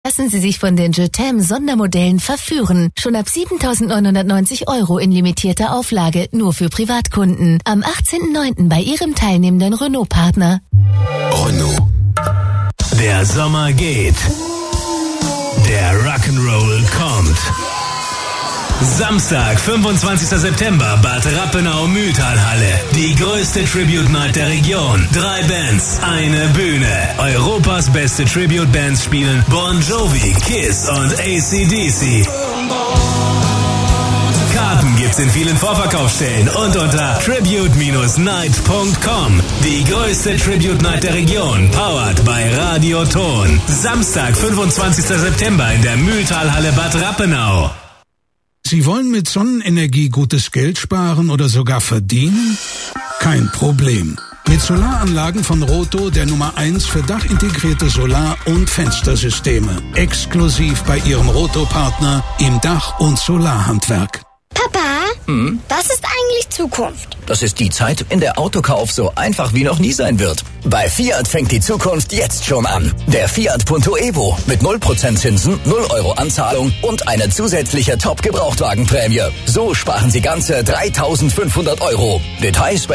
Lassen Sie sich von den Jetem Sondermodellen verführen. Schon ab 7.990 € in limitierter Auflage, nur für Privatkunden. Am 18.09. bei Ihrem teilnehmenden Renault-Partner. Renault. Der Sommer geht. Der Rock'n'Roll kommt. Samstag, 25. September, Bad Rappenau-Mühltalhalle. Die größte Tribute-Night der Region. 3 Bands, eine Bühne. Europas beste Tribute-Bands spielen Bon Jovi, Kiss und AC/DC. Karten gibt's in vielen Vorverkaufsstellen und unter tribute-night.com. Die größte Tribute-Night der Region, powered bei Radio Ton. Samstag, 25. September in der Mühltalhalle Bad Rappenau. Sie wollen mit Sonnenenergie gutes Geld sparen oder sogar verdienen? Kein Problem. Mit Solaranlagen von Roto, der Nummer 1 für dachintegrierte Solar- und Fenstersysteme. Exklusiv bei Ihrem Roto-Partner im Dach- und Solarhandwerk. Papa, was ist eigentlich Zukunft? Das ist die Zeit, in der Autokauf so einfach wie noch nie sein wird. Bei Fiat fängt die Zukunft jetzt schon an. Der Fiat Punto Evo mit 0% Zinsen, 0 € Anzahlung und eine zusätzliche Top-Gebrauchtwagenprämie. So sparen Sie ganze 3.500 €. Details bei